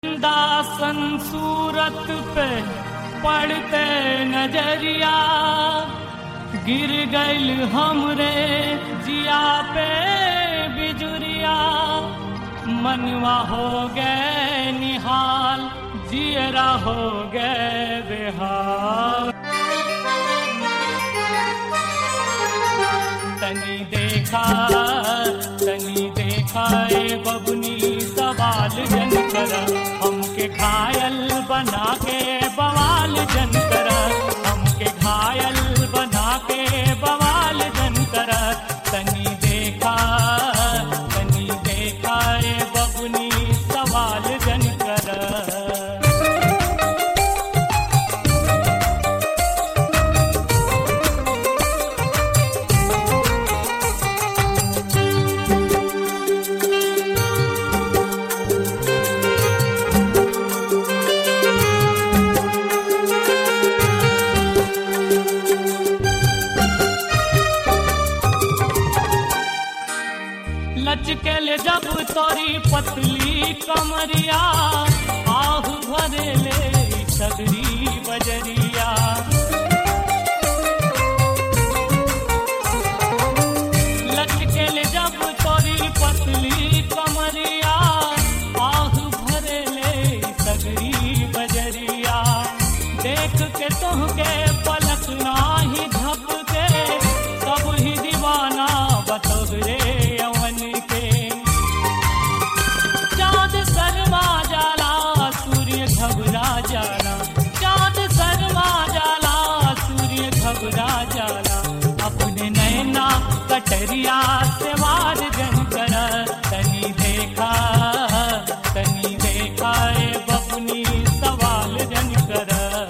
दासन सूरत पे पड़ते नजरिया, गिर गइल हमरे जिया पे बिजुरिया। मनवा हो गए निहाल, जियरा हो गए बेहाल। तनी देखा ए बबुनी सवाल जन कर, हमके घायल बना के बवाल जन कर, हमके घायल बना के बवाल जन कर। तनी देखा ए बबुनी सवाल जन कर। लचकेल जब तोरी पतली कमरिया, आह भरेले सगरी बजरिया। लचकेल जब तोरी पतली कमरिया, आह भरेले सगरी बजरिया। देख के तुहके पलक नाही झपके, सब ही दीवाना बतोरे यवन के। चाँद शर्मा जाला सूर्य घबरा जाला, चाँद शर्मा जाला सूर्य घबरा जाला। अपने नैना कटरिया से वार जन कर। तनी देखा ए बबुनी सवाल जन कर।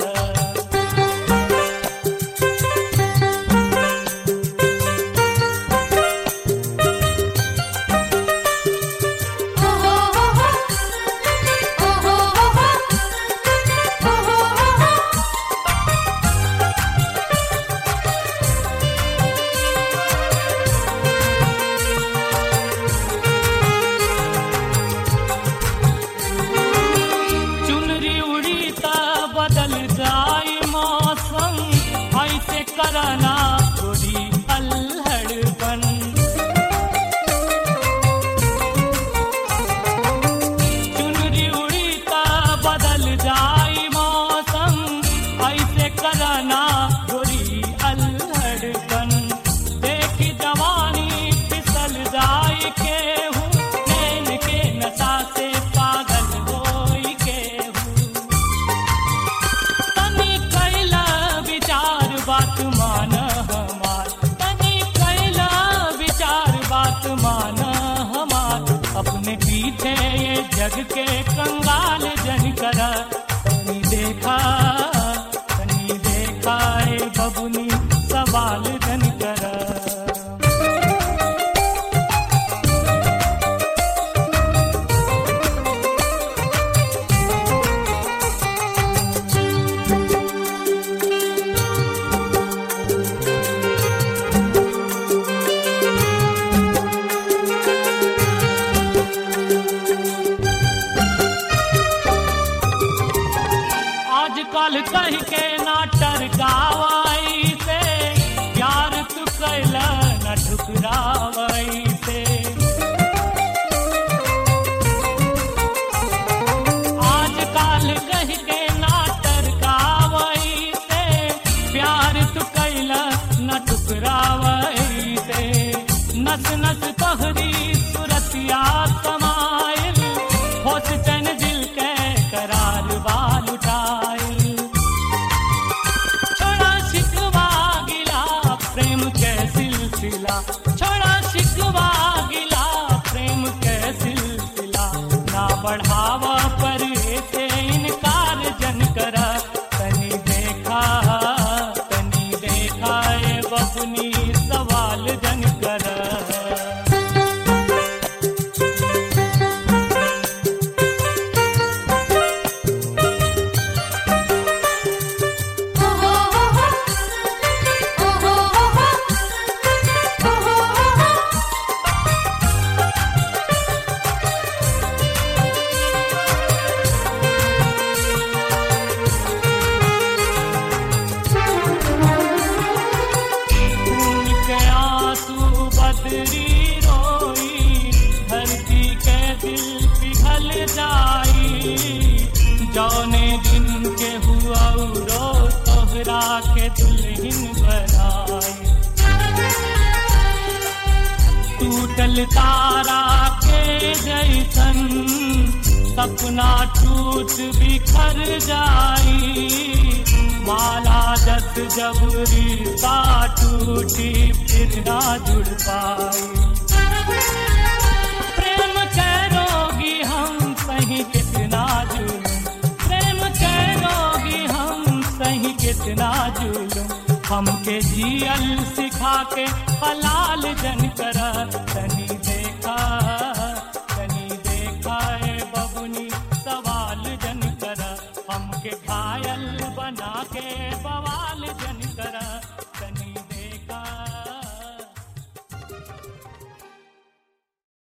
करना थोड़ी अल्हड़पन, चुनरी उड़ी ता बदल जाई मौसम। ऐसे करना थोड़ी अल्हड़पन। देख जवानी फिसल जाई केहू, नैन के नशा से पागल होई केहू। तनी कैला विचार बात मान हमार, तनी कैला विचार बात मान हमार। अपने पीछे ये जग के कंगाल जन कर। तनी देखा ए बबुनी सवाल जन कर। आजकल कह के ना टरकावाई से, प्यार तू कैला न ठुकरावाई से। आजकल कह के ना टरकावाई से, प्यार तू कैला न ठुकरावाई से। नस नस तोहरी सुरतिया समाइल, होश चैन दिल के करार बाल उठाइल। छोड़ा तारा के जैसन सपना टूट बिखर जाई, माला जस जब रिश्ता टूटी फिर ना जुड़ पाई। प्रेम के रोगी हम सही कितना जुलूं, प्रेम के रोगी हम सही कितना जुलूं, हमके जियल सिखा के हलाल जन कर। तनी देखा ए बबुनी सवाल जन कर, हमके घायल बना के बवाल जन कर।